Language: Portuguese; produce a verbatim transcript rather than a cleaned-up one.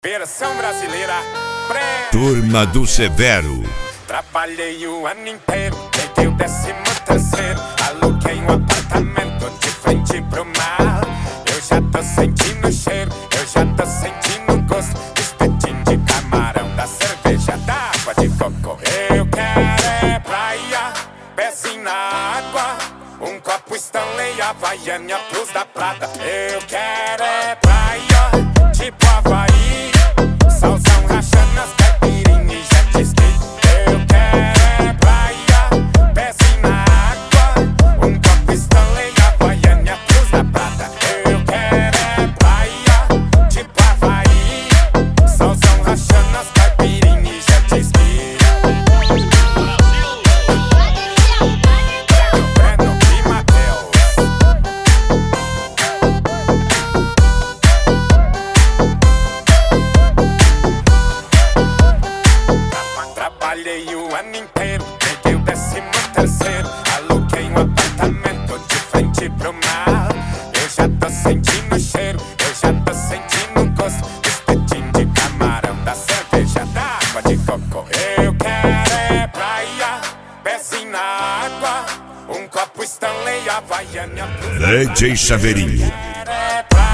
Versão brasileira, pré. Turma do Severo. Trabalhei o ano inteiro, peguei o décimo terceiro, aluguei um apartamento de frente pro mar. Eu já tô sentindo o cheiro, eu já tô sentindo o gosto do espetinho de camarão, da cerveja, da água de coco. Eu quero é praia, pezinho na água, um copo Stanley, Havaiana, Cruz da Prata. Eu quero é praia, tipo Havaí, solzão rachando as caipirinhas e jet ski. Eu quero é praia, pezinho na água, um copo Stanley, Havaiana, Cruz da Prata. Eu quero é praia, tipo Havaí, solzão rachando as caipirinhas e jet ski. Breno e Matheus. Trabalhei o ano inteiro, peguei o décimo terceiro, aluguei um apartamento de frente pro mar. Eu já tô sentindo o cheiro, eu já tô sentindo o gosto do espetinho de camarão, da cerveja, da água de coco. Eu quero é praia, pezinho na água, um copo Stanley, Havaiana. D J Saveirinho. Eu quero é praia.